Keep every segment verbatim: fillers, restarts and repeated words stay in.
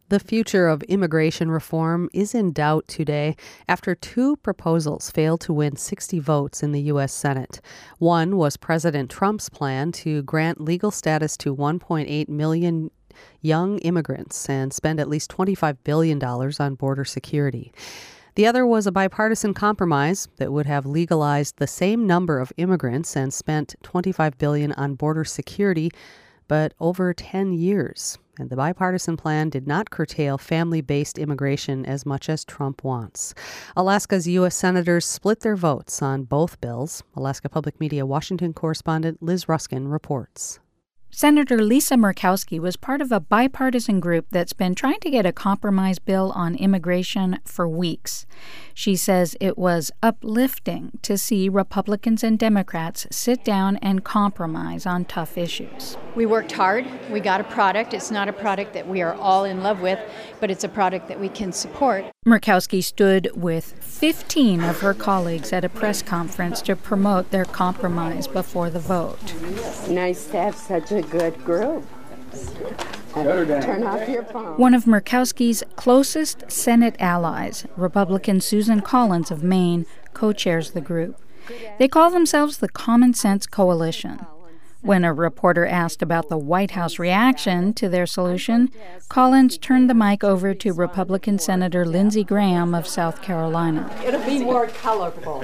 The future of immigration reform is in doubt today after two proposals failed to win sixty votes in the U S Senate. One was President Trump's plan to grant legal status to one point eight million young immigrants and spend at least twenty-five billion dollars on border security. The other was a bipartisan compromise that would have legalized the same number of immigrants and spent twenty-five billion dollars on border security, but over ten years. And the bipartisan plan did not curtail family-based immigration as much as Trump wants. Alaska's U S senators split their votes on both bills. Alaska Public Media Washington correspondent Liz Ruskin reports. Senator Lisa Murkowski was part of a bipartisan group that's been trying to get a compromise bill on immigration for weeks. She says it was uplifting to see Republicans and Democrats sit down and compromise on tough issues. We worked hard. We got a product. It's not a product that we are all in love with, but it's a product that we can support. Murkowski stood with fifteen of her colleagues at a press conference to promote their compromise before the vote. Nice to have such a good group. Turn off your phone. One of Murkowski's closest Senate allies, Republican Susan Collins of Maine, co-chairs the group. They call themselves the Common Sense Coalition. When a reporter asked about the White House reaction to their solution, Collins turned the mic over to Republican Senator Lindsey Graham of South Carolina. It'll be more colorful.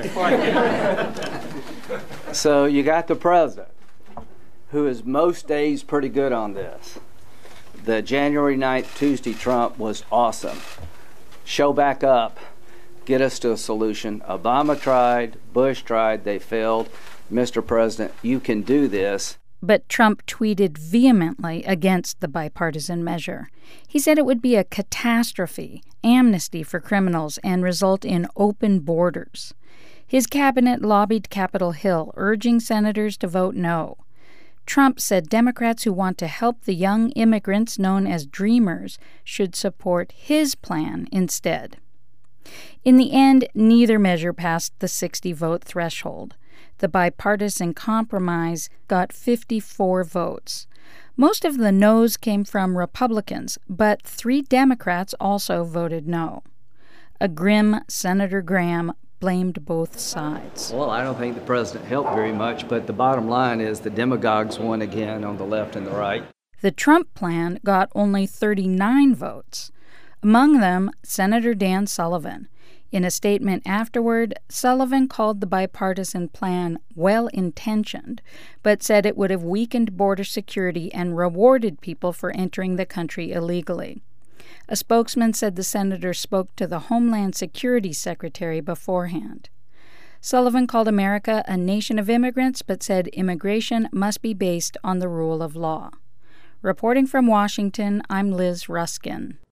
So you got the president, who is most days pretty good on this. The January ninth Tuesday Trump was awesome. Show back up. Get us to a solution. Obama tried. Bush tried. They failed. Mister President, you can do this. But Trump tweeted vehemently against the bipartisan measure. He said it would be a catastrophe, amnesty for criminals, and result in open borders. His cabinet lobbied Capitol Hill, urging senators to vote no. Trump said Democrats who want to help the young immigrants known as Dreamers should support his plan instead. In the end, neither measure passed the sixty-vote threshold. The bipartisan compromise got fifty-four votes. Most of the no's came from Republicans, but three Democrats also voted no. A grim Senator Graham blamed both sides. Well, I don't think the president helped very much, but the bottom line is the demagogues won again on the left and the right. The Trump plan got only thirty-nine votes. Among them, Senator Dan Sullivan. In a statement afterward, Sullivan called the bipartisan plan well-intentioned, but said it would have weakened border security and rewarded people for entering the country illegally. A spokesman said the senator spoke to the Homeland Security Secretary beforehand. Sullivan called America a nation of immigrants, but said immigration must be based on the rule of law. Reporting from Washington, I'm Liz Ruskin.